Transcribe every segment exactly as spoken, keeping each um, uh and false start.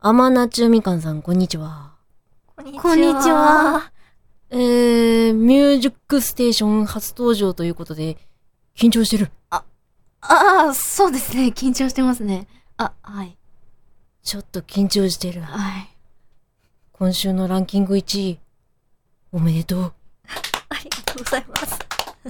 天夏みかんさん、こんにちは。 こんにちは。こんにちは。 えー、ミュージックステーション初登場ということで、緊張してる。 あ、ああ、そうですね。緊張してますね。あ、はい。 ちょっと緊張してる。 はい。 今週のランキングいちい、おめでとう。 ありがとうございます。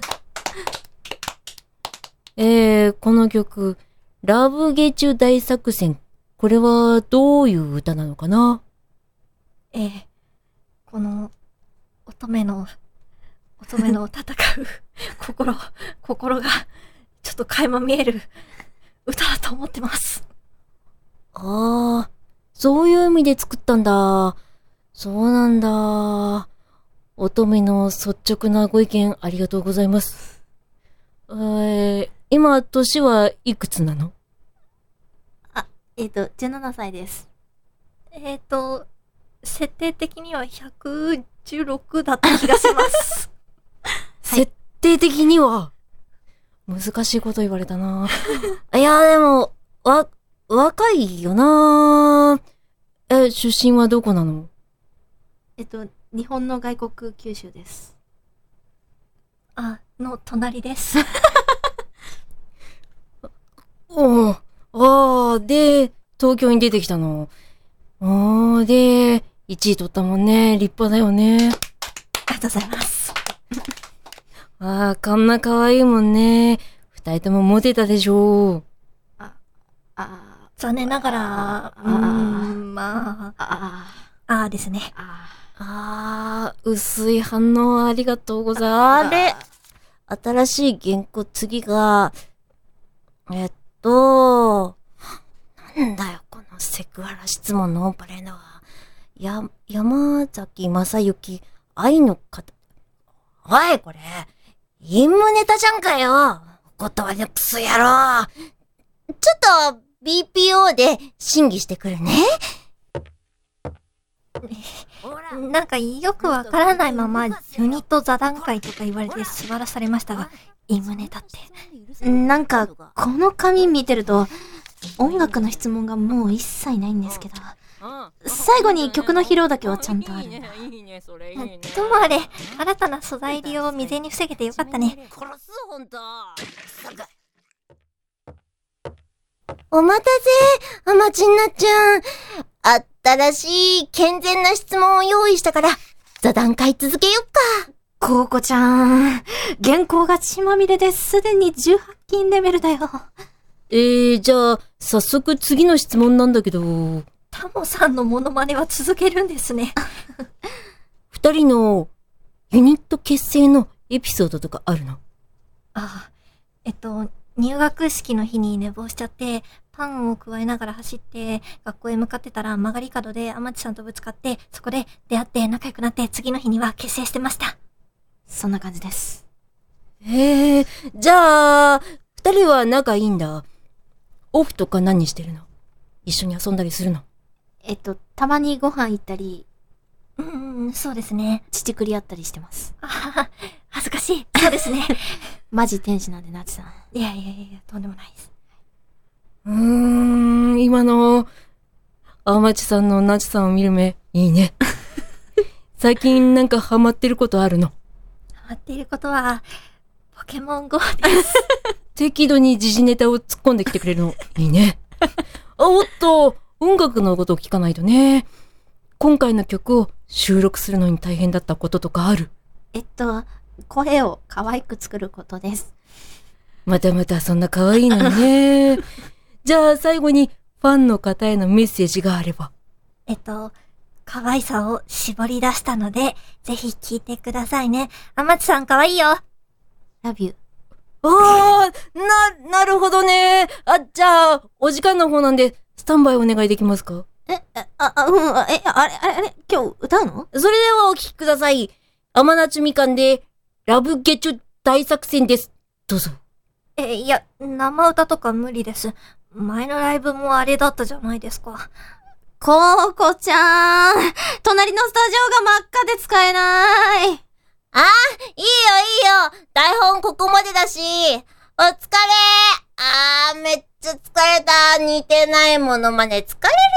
えー、この曲、ラブゲチュ大作戦。これはどういう歌なのかな？ えー、この、乙女の、乙女の戦う心、心が、ちょっと垣間見える歌だと思ってます。 ああ、そういう意味で作ったんだ。そうなんだ。乙女の率直なご意見ありがとうございます。えー、今、年はいくつなの？ あ、えっと、じゅうななさいです。えっと、設定的にはひゃくじゅうろくだった気がします。 設定的には難しいこと言われたな。いや、でも、わ、若いよな。え、出身はどこなの？ えっと、日本の外国九州です。あ、の隣です。 おー、あー、で、東京に出てきたの。おー、で、いちい取ったもんね。立派だよね。 ありがとうございます。 あー、こんな可愛いもんね。二人ともモテたでしょう。 あ、あ、残念ながら、うーん、まあ、あ、あ、あですね。あ、 あー、薄い反応ありがとうございます。あれ、新しい原稿次が、えっと、なんだよ、このセクハラ質問のオンパレードは。や、山崎正幸、愛の方。おい、これ、陰夢ネタじゃんかよ。お断りのクソ野郎。ちょっと、ビーピーオー で審議してくるね。 なんかよくわからないままユニット座談会とか言われて座らされましたが、陰夢ネタって。なんか、この紙見てると、音楽の質問がもう一切ないんですけど、最後に曲の披露だけはちゃんとあるんだ。ともあれ、新たな素材利用を未然に防げてよかったね。 お待たせ、アマチンナちゃん。新しい健全な質問を用意したから、座談会続けよっか。 コウコちゃん、原稿が血まみれですでにじゅうはち禁レベルだよ。 えー、じゃあ、早速次の質問なんだけど。 タモさんのモノマネは続けるんですね。 二人のユニット結成のエピソードとかあるの？ ああ、えっと、入学式の日に寝坊しちゃって、パンを加えながら走って、学校へ向かってたら曲がり角で天地さんとぶつかって、そこで出会って仲良くなって、次の日には結成してました。そんな感じです。 へえ、じゃあ、二人は仲いいんだ。オフとか何してるの？一緒に遊んだりするの？ えっと、たまにご飯行ったり、うーん、そうですね。乳くり合ったりしてます。あはは、恥ずかしい。そうですね。マジ天使なんで、ナチさん。いやいやいや、とんでもないです。 うーん、今の、天地さんのナチさんを見る目、いいね。最近なんかハマってることあるの？ ハマっていることは、ポケモン ゴー です。 適度に時事ネタを突っ込んできてくれるの、いいね。あ、おっと、音楽のことを聞かないとね。今回の曲を収録するのに大変だったこととかある？ えっと、声を可愛く作ることです。 またまたそんな可愛いのにね。じゃあ最後にファンの方へのメッセージがあれば。 えっと、可愛さを絞り出したので、ぜひ聞いてくださいね。天地さん可愛いよ。Love you。 ああ、な、なるほどね。あ、じゃあ、お時間の方なんで、スタンバイお願いできますか？ え、あ、あ、うん、え、あれ、あれ、あれ、今日歌うの？ それではお聞きください。天夏みかんで、ラブゲチュ大作戦です。どうぞ。 え、いや、生歌とか無理です。前のライブもあれだったじゃないですか。コウコちゃん、隣のスタジオが真っ赤で使えない。 ああ、いいよいいよ。台本ここまでだし。お疲れ。ああ、めっちゃ疲れた。似てないものまで疲れる